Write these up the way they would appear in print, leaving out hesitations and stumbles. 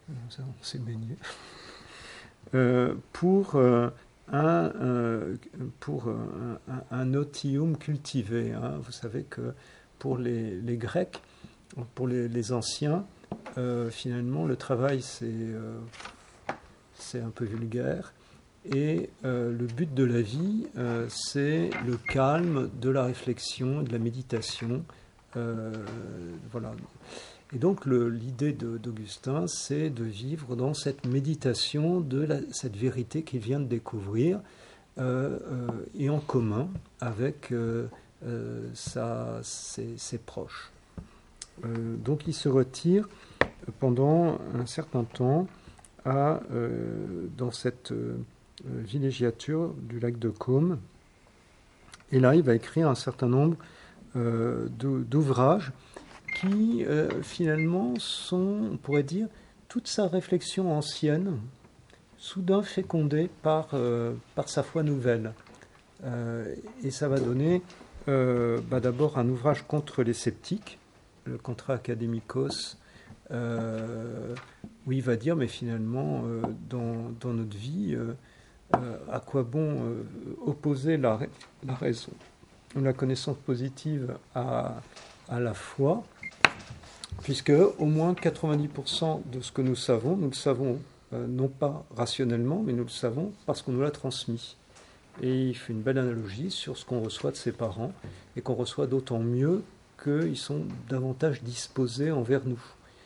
Ça, on s'est baigné. Pour un otium cultivé. Hein. Vous savez que pour les Grecs, pour les anciens, finalement, le travail, c'est un peu vulgaire. Et le but de la vie, c'est le calme, de la réflexion, de la méditation. Voilà. Et donc l'idée d'Augustin, c'est de vivre dans cette méditation de cette vérité qu'il vient de découvrir, et en commun avec ses proches. Donc il se retire pendant un certain temps dans cette villégiature du lac de Caume. Et là, il va écrire un certain nombre d'ouvrages qui finalement sont, on pourrait dire, toute sa réflexion ancienne, soudain fécondée par sa foi nouvelle. Et ça va donner d'abord un ouvrage contre les sceptiques, le Contra Academicos, où il va dire, mais finalement, dans notre vie, à quoi bon opposer la raison, la connaissance positive à la foi, puisque au moins 90% de ce que nous le savons non pas rationnellement, mais nous le savons parce qu'on nous l'a transmis. Et il fait une belle analogie sur ce qu'on reçoit de ses parents, et qu'on reçoit d'autant mieux qu'ils sont davantage disposés envers nous.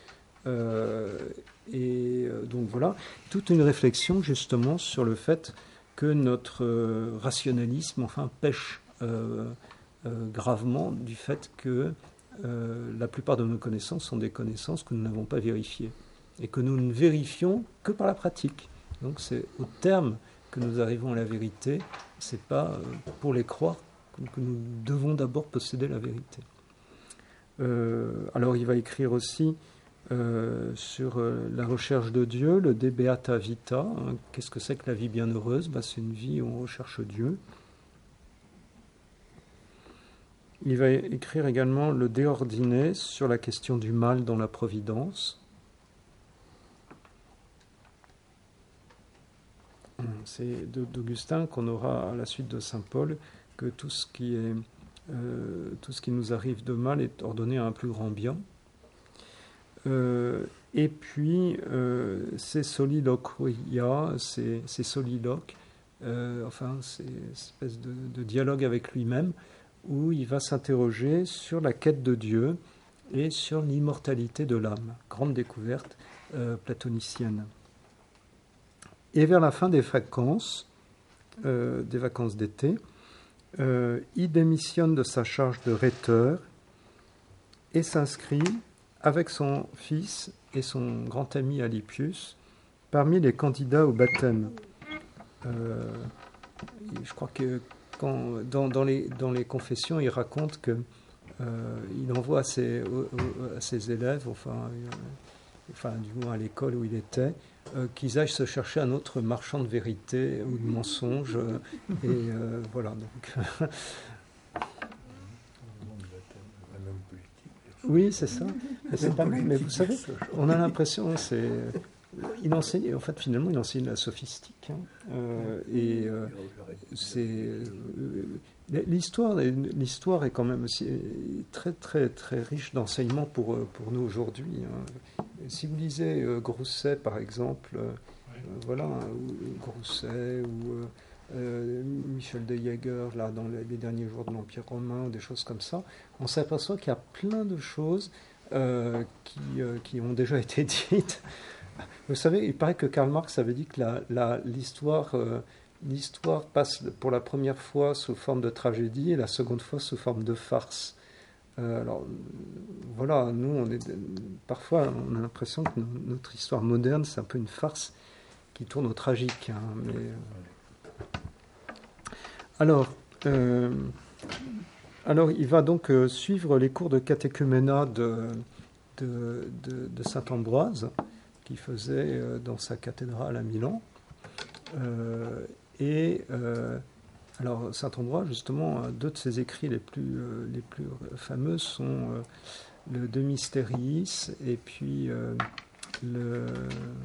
Donc voilà, toute une réflexion justement sur le fait que notre rationalisme pêche gravement du fait que la plupart de nos connaissances sont des connaissances que nous n'avons pas vérifiées et que nous ne vérifions que par la pratique. Donc c'est au terme que nous arrivons à la vérité, c'est pas pour les croire que nous devons d'abord posséder la vérité. Alors il va écrire aussi sur la recherche de Dieu, le De Beata Vita. Hein. Qu'est-ce que c'est que la vie bienheureuse ? C'est une vie où on recherche Dieu. Il va écrire également le De Ordine sur la question du mal dans la providence. C'est d'Augustin qu'on aura à la suite de saint Paul que tout ce qui nous arrive de mal est ordonné à un plus grand bien. Et puis ces soliloquia, ces soliloques, ces espèces de dialogue avec lui-même, où il va s'interroger sur la quête de Dieu et sur l'immortalité de l'âme. Grande découverte platonicienne. Et vers la fin des vacances d'été, il démissionne de sa charge de rhéteur et s'inscrit avec son fils et son grand ami Alypius parmi les candidats au baptême. Je crois que dans les confessions, il raconte que il envoie à ses élèves, du moins à l'école où il était, qu'ils aillent se chercher un autre marchand de vérité ou de mensonges. Et voilà, donc... Oui, c'est ça. C'est pas mal, mais vous savez, on a l'impression, il enseigne, en fait, finalement, il enseigne la sophistique. L'histoire est quand même aussi très, très, très riche d'enseignements pour nous aujourd'hui. Hein. Si vous lisez Grousset, par exemple, Grousset ou Michel de Jaeger, là, dans les derniers jours de l'Empire romain, ou des choses comme ça, on s'aperçoit qu'il y a plein de choses qui ont déjà été dites. Vous savez, il paraît que Karl Marx avait dit que l'histoire passe pour la première fois sous forme de tragédie et la seconde fois sous forme de farce. Alors, voilà, nous, parfois, on a l'impression que notre histoire moderne, c'est un peu une farce qui tourne au tragique. Hein, mais... Alors, il va donc suivre les cours de catéchuménat de Saint-Ambroise, qu'il faisait dans sa cathédrale à Milan. Alors, Saint-Ambroise, justement, deux de ses écrits les plus fameux sont le De Mysteriis et puis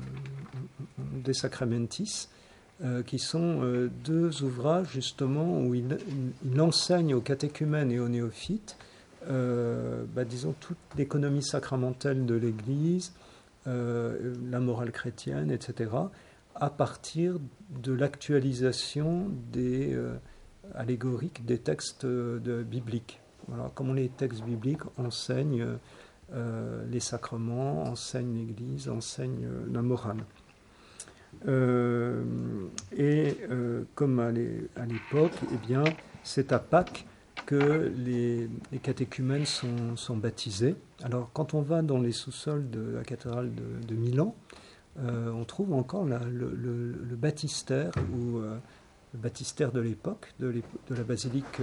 De Sacramentis, qui sont deux ouvrages justement où il enseigne aux catéchumènes et aux néophytes, disons, toute l'économie sacramentelle de l'Église, la morale chrétienne, etc., à partir de l'actualisation allégorique des textes bibliques. Voilà, comment les textes bibliques enseignent les sacrements, enseignent l'Église, enseignent la morale. Comme à l'époque, eh bien, c'est à Pâques que les catéchumènes sont baptisés. Alors, quand on va dans les sous-sols de la cathédrale de Milan, on trouve encore le baptistère, ou le baptistère de l'époque, de la basilique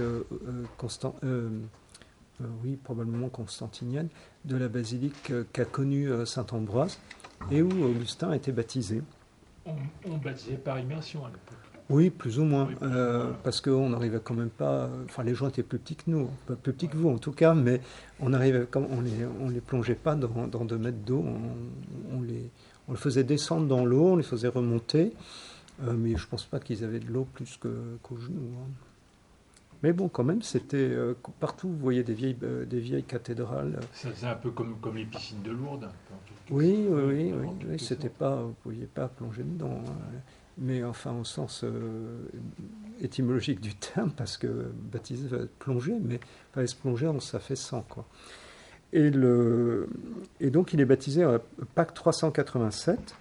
probablement constantinienne, de la basilique qu'a connue saint Ambroise, et où Augustin a été baptisé. On baptisait par immersion à l'époque. Oui, plus ou moins, Oui, plus ou moins. parce qu'on n'arrivait quand même pas. Enfin, les gens étaient plus petits que nous, pas plus petits que vous en tout cas, mais on arrivait, on les plongeait pas dans 2 mètres d'eau, on les faisait descendre dans l'eau, on les faisait remonter, mais je pense pas qu'ils avaient de l'eau plus qu'aux genoux. Hein. Mais bon, quand même, c'était partout. Vous voyez des vieilles cathédrales. C'est un peu comme les piscines de Lourdes. Oui, c'était pas, vous ne pouviez pas plonger dedans. Mais enfin, au sens étymologique du terme, parce que baptiser va être plonger, mais il fallait se plonger en s'affaissant, quoi. Et donc, il est baptisé à Pâques 387.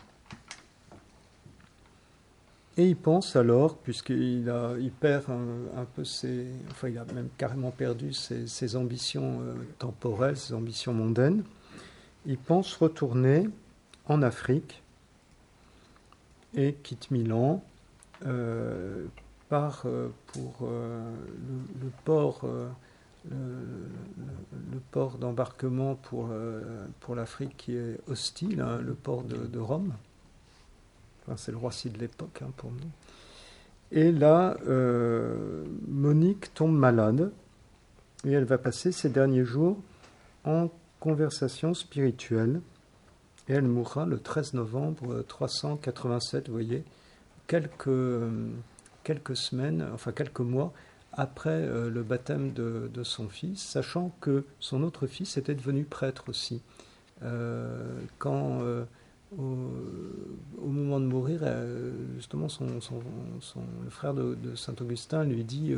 Et il pense alors, puisqu'il perd un peu il a même carrément perdu ses ambitions temporelles, ses ambitions mondaines, il pense retourner en Afrique et quitte Milan pour le port, le port d'embarquement pour l'Afrique qui est hostile, hein, le port de Rome. Enfin, c'est le Roissy de l'époque, hein, pour nous. Et là, Monique tombe malade et elle va passer ses derniers jours en conversation spirituelle. Et elle mourra le 13 novembre 387, vous voyez, quelques semaines, enfin quelques mois après le baptême de son fils, sachant que son autre fils était devenu prêtre aussi. Au moment de mourir, justement, le frère de saint Augustin lui dit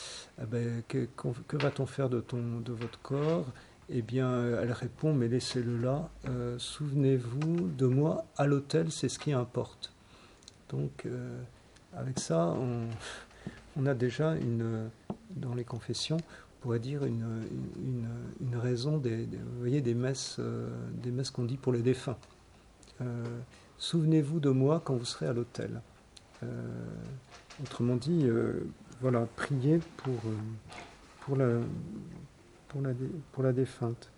que va-t-on faire de votre corps ? Eh bien, elle répond, mais laissez-le là, souvenez-vous de moi à l'autel, c'est ce qui importe. Donc, avec ça, on a déjà dans les confessions, on pourrait dire une raison vous voyez, des messes qu'on dit pour les défunts. Souvenez-vous de moi quand vous serez à l'autel. Autrement dit, voilà, priez pour la défunte.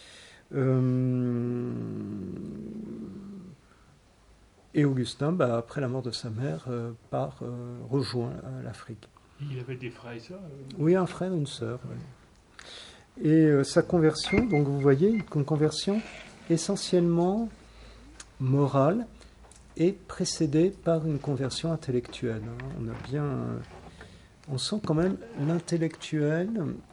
Et Augustin, après la mort de sa mère, rejoint l'Afrique. Il avait des frères et sœurs Oui, un frère et une sœur. Oui. Et sa conversion, donc vous voyez, une conversion essentiellement morale est précédée par une conversion intellectuelle. On sent quand même l'intellectuel,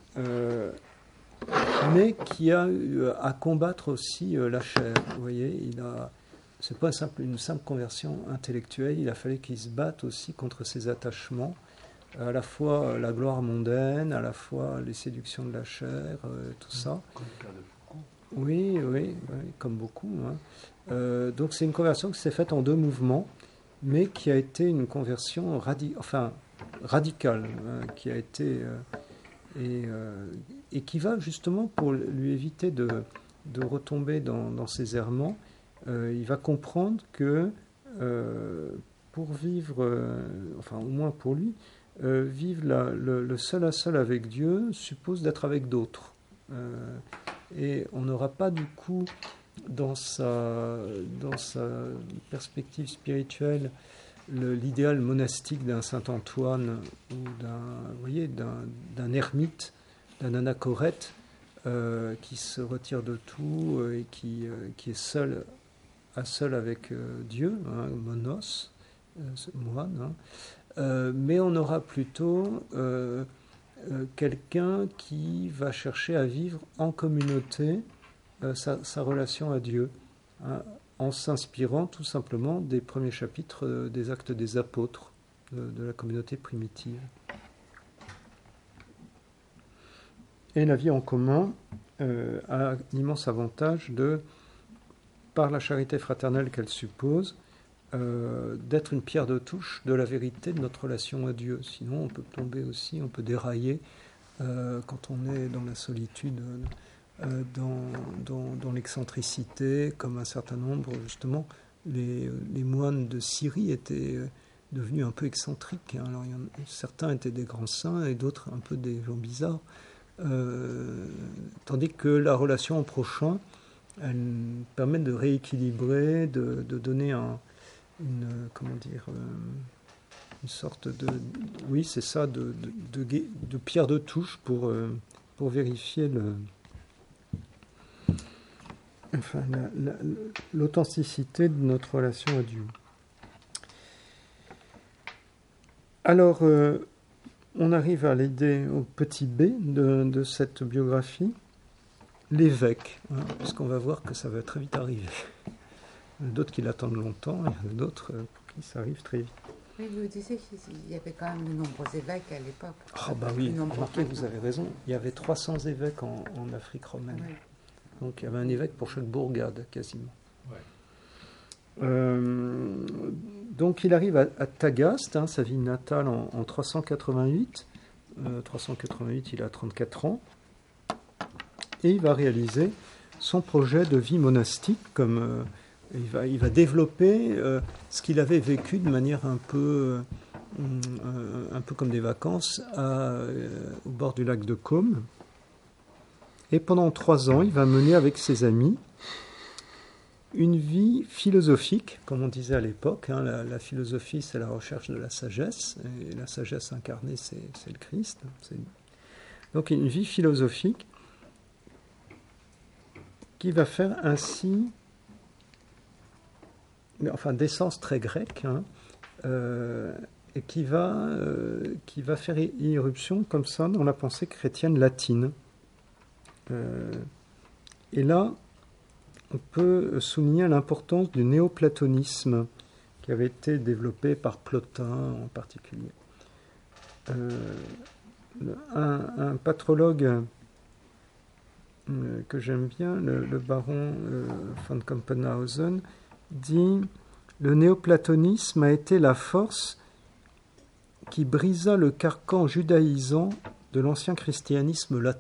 mais qui a eu à combattre aussi la chair. Vous voyez, c'est pas une simple conversion intellectuelle. Il a fallu qu'il se batte aussi contre ses attachements, à la fois la gloire mondaine, à la fois les séductions de la chair, tout ça. Comme le père de Foucault. Oui, comme beaucoup. Hein. Donc c'est une conversion qui s'est faite en 2 mouvements, mais qui a été une conversion radicale, hein, qui a été et qui va justement pour lui éviter de retomber dans ses errements. Il va comprendre que pour vivre, au moins pour lui, vivre le seul à seul avec Dieu suppose d'être avec d'autres. Et on n'aura pas du coup dans sa perspective spirituelle l'idéal monastique d'un saint Antoine ou d'un ermite, d'un anachorète qui se retire de tout et qui est seul seul avec Dieu, hein, monos, moine, hein. Mais on aura plutôt quelqu'un qui va chercher à vivre en communauté sa relation à Dieu, hein, en s'inspirant tout simplement des premiers chapitres des Actes des Apôtres de la communauté primitive. Et la vie en commun a l'immense avantage par la charité fraternelle qu'elle suppose, d'être une pierre de touche de la vérité de notre relation à Dieu. Sinon, on peut tomber aussi, on peut dérailler quand on est dans la solitude, dans l'excentricité, comme un certain nombre, justement, les moines de Syrie étaient devenus un peu excentriques. Hein. Alors, certains étaient des grands saints et d'autres un peu des gens bizarres. Tandis que la relation au prochain, elle permet de rééquilibrer, de donner une sorte de... Oui, c'est ça, de pierre de touche pour vérifier l'authenticité de notre relation à Dieu. Alors, on arrive à l'idée, au petit b de cette biographie, l'évêque, hein, puisqu'on va voir que ça va très vite arriver. Il y en a d'autres qui l'attendent longtemps, il y en a d'autres pour qui ça arrive très vite. Oui, vous disiez qu'il y avait quand même de nombreux évêques à l'époque. Ah bah oui, remarquez, vous avez raison, il y avait 300 évêques en Afrique romaine. Oui. Donc il y avait un évêque pour chaque bourgade, quasiment. Ouais. Donc il arrive à Tagaste, hein, sa ville natale, en 388. 388, il a 34 ans. Et il va réaliser son projet de vie monastique, comme il va développer ce qu'il avait vécu de manière un peu comme des vacances au bord du lac de Côme. Et pendant 3 ans, il va mener avec ses amis une vie philosophique, comme on disait à l'époque. Hein, la philosophie, c'est la recherche de la sagesse, et la sagesse incarnée, c'est le Christ. Donc une vie philosophique qui va faire ainsi, d'essence très grecque, hein, et qui va faire irruption comme ça dans la pensée chrétienne latine. Et là, on peut souligner l'importance du néoplatonisme qui avait été développé par Plotin en particulier. Un patrologue que j'aime bien, le baron von Kampenhausen, dit « Le néoplatonisme a été la force qui brisa le carcan judaïsant de l'ancien christianisme latin. »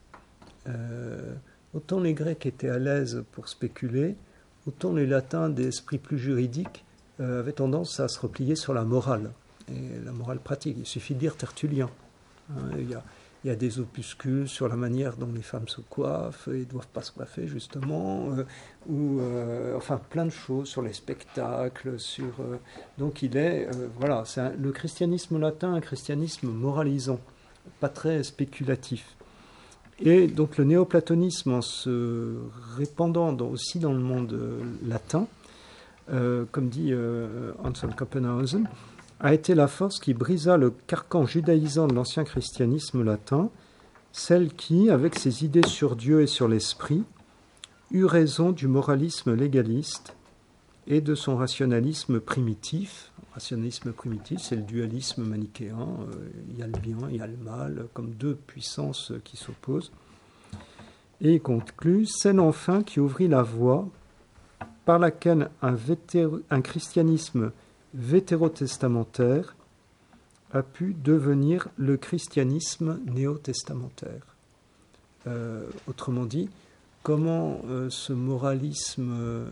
Autant les Grecs étaient à l'aise pour spéculer, autant les Latins, d'esprit plus juridique, avaient tendance à se replier sur la morale, et la morale pratique. Il suffit de lire Tertullien. Il y a des opuscules sur la manière dont les femmes se coiffent et ne doivent pas se coiffer, justement, plein de choses sur les spectacles, donc il est, c'est le christianisme latin, un christianisme moralisant, pas très spéculatif. Et donc le néoplatonisme, en se répandant aussi dans le monde latin, comme dit Anton Kampenhausen, a été la force qui brisa le carcan judaïsant de l'ancien christianisme latin, celle qui, avec ses idées sur Dieu et sur l'esprit, eut raison du moralisme légaliste et de son rationalisme primitif. Rationalisme primitif, c'est le dualisme manichéen, il y a le bien, il y a le mal, comme deux puissances qui s'opposent. Et il conclut, celle enfin qui ouvrit la voie par laquelle un christianisme vétérotestamentaire a pu devenir le christianisme néo-testamentaire. Autrement dit, comment ce moralisme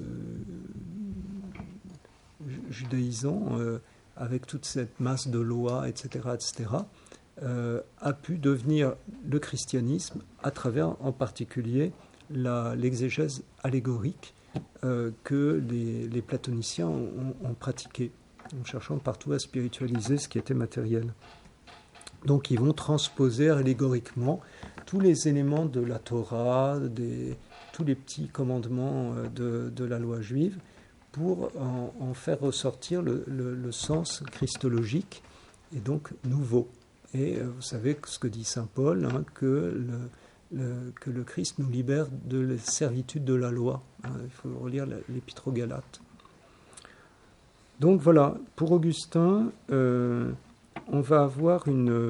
judaïsant, avec toute cette masse de lois, etc., a pu devenir le christianisme à travers, en particulier, l'exégèse allégorique que les platoniciens ont pratiqué, en cherchant partout à spiritualiser ce qui était matériel. Donc ils vont transposer allégoriquement tous les éléments de la Torah, tous les petits commandements de la loi juive pour en faire ressortir le sens christologique et donc nouveau. Et vous savez ce que dit saint Paul, hein, que le Christ nous libère de la servitude de la loi. Hein, il faut relire l'Épître aux Galates. Donc voilà, pour Augustin, on va avoir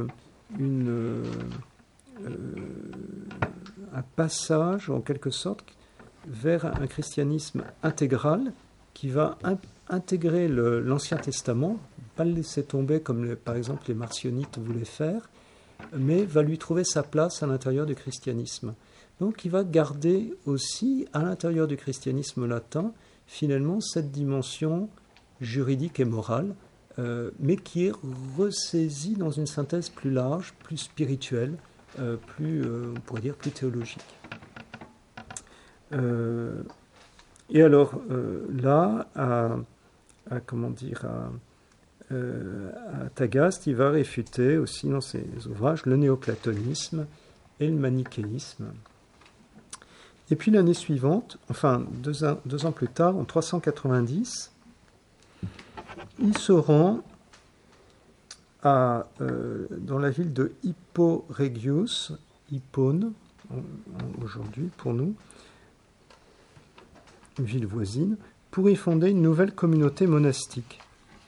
un passage, en quelque sorte, vers un christianisme intégral qui va intégrer l'Ancien Testament, pas le laisser tomber comme par exemple les marcionites voulaient faire, mais va lui trouver sa place à l'intérieur du christianisme. Donc il va garder aussi à l'intérieur du christianisme latin finalement cette dimension juridique et morale, mais qui est ressaisie dans une synthèse plus large, plus spirituelle, on pourrait dire plus théologique. Et alors là, à Tagaste, il va réfuter aussi dans ses ouvrages le néoplatonisme et le manichéisme. Et puis l'année suivante, enfin 2 ans plus tard, en 390, il se rend dans la ville de Hippo Regius, Hippone, aujourd'hui pour nous, une ville voisine, pour y fonder une nouvelle communauté monastique.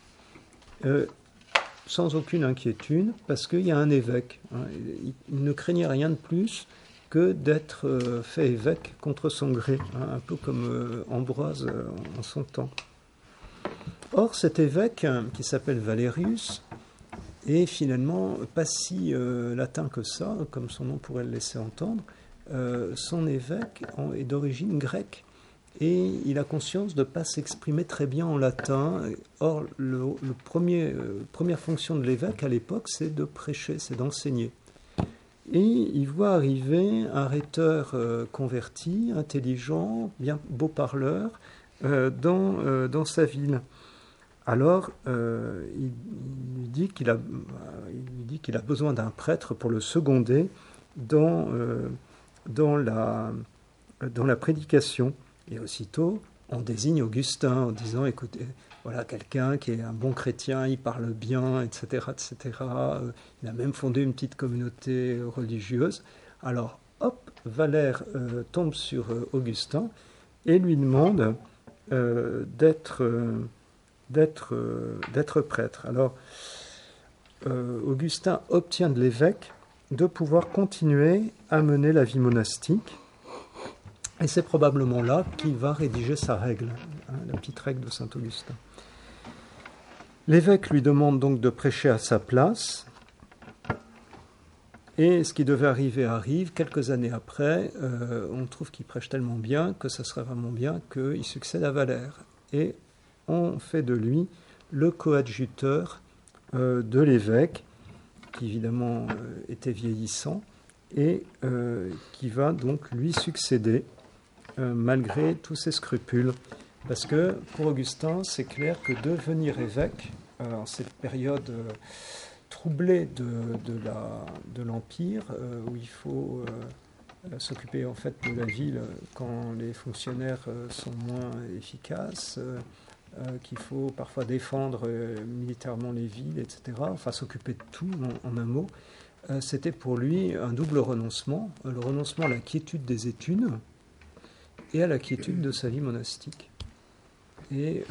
Sans aucune inquiétude, parce qu'il y a un évêque. Hein, il ne craignait rien de plus que d'être fait évêque contre son gré, hein, un peu comme Ambroise en son temps. Or, cet évêque, qui s'appelle Valerius, est finalement pas si latin que ça, comme son nom pourrait le laisser entendre. Son évêque est d'origine grecque. Et il a conscience de ne pas s'exprimer très bien en latin. Or, première fonction de l'évêque à l'époque, c'est de prêcher, c'est d'enseigner. Et il voit arriver un rhéteur converti, intelligent, bien beau parleur, dans sa ville. Alors, il lui dit qu'il a besoin d'un prêtre pour le seconder dans la prédication. Et aussitôt, on désigne Augustin en disant, écoutez, voilà quelqu'un qui est un bon chrétien, il parle bien, etc., etc. Il a même fondé une petite communauté religieuse. Alors, hop, Valère tombe sur Augustin et lui demande d'être prêtre. Alors, Augustin obtient de l'évêque de pouvoir continuer à mener la vie monastique. Et c'est probablement là qu'il va rédiger sa règle, hein, la petite règle de saint Augustin. L'évêque lui demande donc de prêcher à sa place, et ce qui devait arriver arrive. Quelques années après, on trouve qu'il prêche tellement bien que ça serait vraiment bien qu'il succède à Valère. Et on fait de lui le coadjuteur de l'évêque, qui évidemment était vieillissant, et qui va donc lui succéder malgré tous ses scrupules. Parce que pour Augustin, c'est clair que devenir évêque, en cette période troublée de l'Empire, où il faut s'occuper en fait de la ville quand les fonctionnaires sont moins efficaces, qu'il faut parfois défendre militairement les villes, etc., enfin s'occuper de tout en un mot, c'était pour lui un double renoncement, le renoncement à la quiétude des études et à la quiétude de sa vie monastique. Et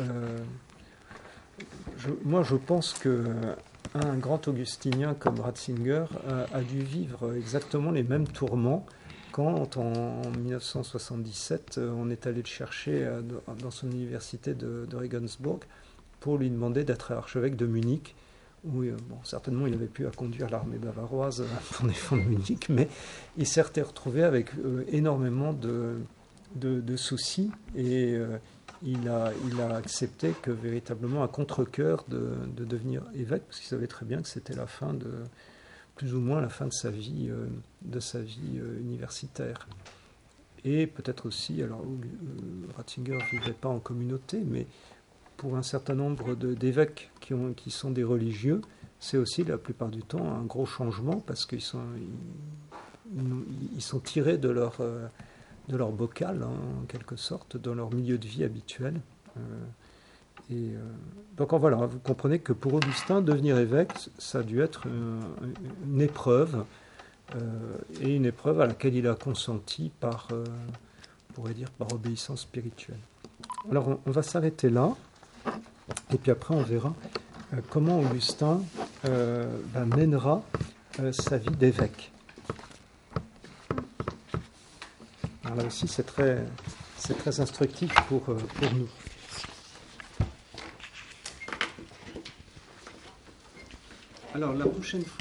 moi je pense qu'un grand augustinien comme Ratzinger a dû vivre exactement les mêmes tourments quand en 1977 on est allé le chercher dans son université de Regensburg pour lui demander d'être archevêque de Munich, où certainement il n'avait plus à conduire l'armée bavaroise pour défendre Munich, mais il s'est retrouvé avec énormément de soucis, et il a accepté que véritablement à contre-cœur de devenir évêque, parce qu'il savait très bien que c'était plus ou moins la fin de sa vie universitaire. Et peut-être aussi, alors Ratzinger ne vivait pas en communauté, mais pour un certain nombre d'évêques qui sont des religieux, c'est aussi la plupart du temps un gros changement, parce qu'ils sont tirés de leur bocal, hein, en quelque sorte, dans leur milieu de vie habituel. Donc voilà, vous comprenez que pour Augustin, devenir évêque, ça a dû être une épreuve, et une épreuve à laquelle il a consenti par, on pourrait dire, par obéissance spirituelle. Alors on va s'arrêter là, et puis après on verra comment Augustin mènera sa vie d'évêque. Alors là aussi c'est très instructif pour nous. Alors la prochaine fois,